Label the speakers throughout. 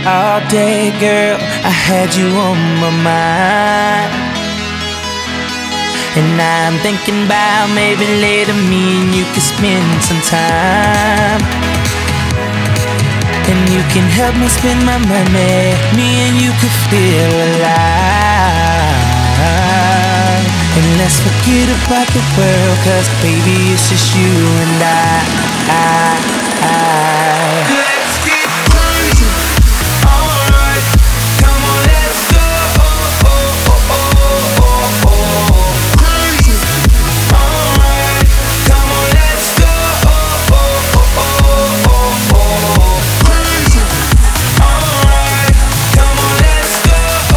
Speaker 1: All day, girl, I had you on my mind. And I'm thinking about maybe later me and you could spend some time. And you can help me spend my money. Me and you could feel alive. And let's forget about the world, 'cause baby it's just you and I.
Speaker 2: Let's get crazy. Alright, come on, let's go. Crazy. Alright, come on, let's go. Crazy. Alright, come on, let's go.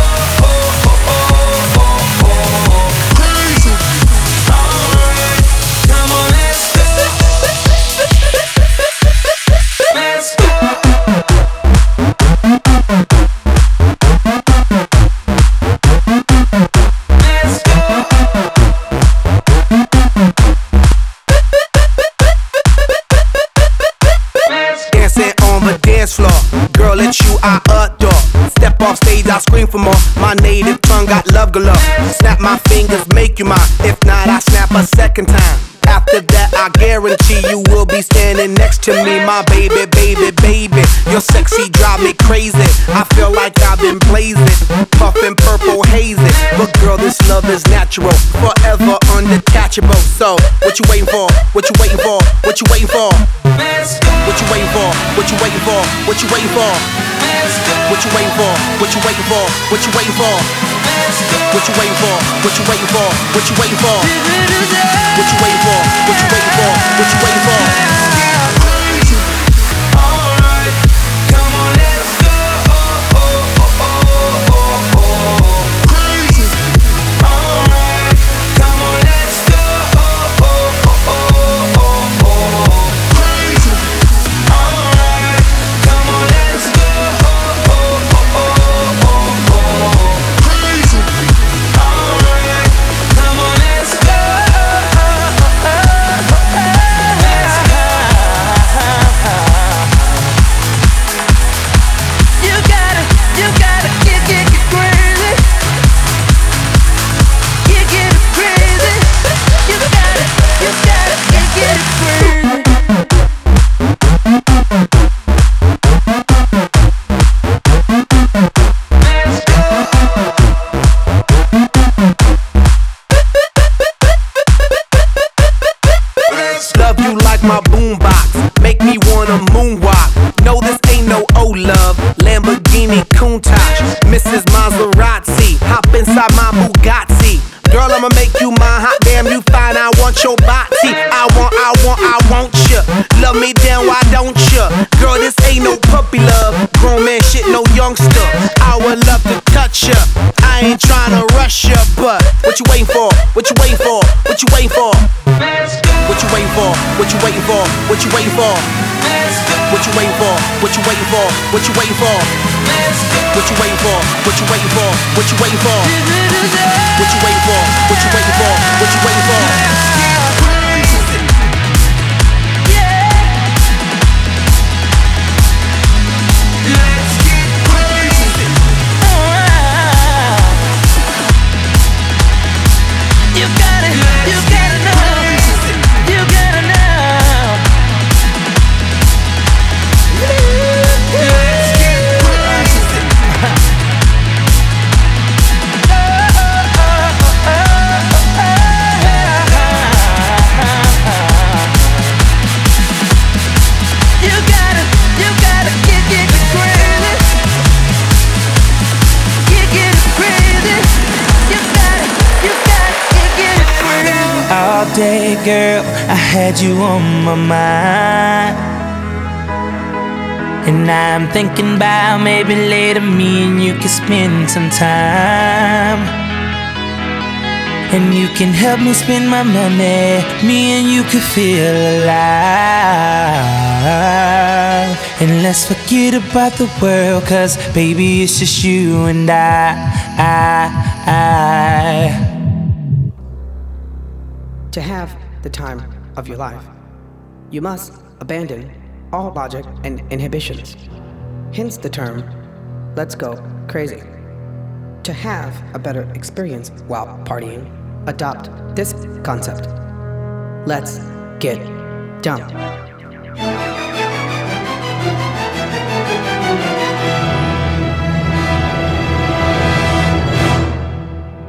Speaker 2: Crazy. Alright, come on, let's go. Let's go. Let's go.
Speaker 3: Dancing on the dance floor, girl, it's you I adore. Step off stage, I scream for more. My native tongue got love galore. Snap my fingers, make you mine. If not, I snap a second time. After that, I guarantee you will be standing next to me, my baby, baby, baby. Your sexy drive me crazy. I feel like I've been blazing, puffin' purple hazy. But girl, this love is natural, forever undetachable. So, what you waiting for? What you waiting for? What you waiting for?
Speaker 2: Let's go.
Speaker 3: What you waiting for? What you waiting for? What you waiting for?
Speaker 2: Let's go.
Speaker 3: What you waiting for? What you waiting for? What you waiting for?
Speaker 2: Let's go.
Speaker 3: What you waiting for? What you waiting for? What you waiting for? What you waiting for? What you waiting for? What you waiting for?
Speaker 2: Crazy. Alright, come on, let's go. Crazy. Alright, come on, let's go. Crazy. Alright, come on, let's go. Crazy. Alright, come on, let's go.
Speaker 1: You gotta get crazy. Get crazy. You gotta get crazy.
Speaker 3: Love you like my boombox, make me wanna moonwalk. No, this ain't no old love, Lamborghini Countach, Mrs. Maserati, hop inside my Bugatti. Girl, I'ma make you mine, hot damn, you fine, I want your body. I want ya. Love me down, why don't ya? Girl, this ain't no puppy love, grown man shit, no youngster. I would love to touch ya, I ain't tryna rush ya, but what you waiting for? What you waiting for? What you waiting for?
Speaker 2: Let's go.
Speaker 3: What you waiting for? What you waiting for? What you waiting for?
Speaker 2: Let's go.
Speaker 3: What you waiting for? What you waiting for? What you waiting for?
Speaker 2: Let's go.
Speaker 3: What you waiting for? What you waiting for? What you waiting for? What you waiting for? What you waiting for? What you waiting for?
Speaker 2: Let's get crazy. Let's get crazy.
Speaker 1: You gotta know. You gotta know.
Speaker 2: Let's get crazy.
Speaker 1: You gotta get crazy. Get crazy. You gotta get crazy. All day, girl, I had you on my mind. And I'm thinking about maybe later me and you could spend some time. And you can help me spend my money. Me and you could feel alive. And let's forget about the world, 'cause baby it's just you and I.
Speaker 4: To have the time of your life, you must abandon all logic and inhibitions. Hence the term let's go crazy. To have a better experience while partying, adopt this concept. Let's get dumb.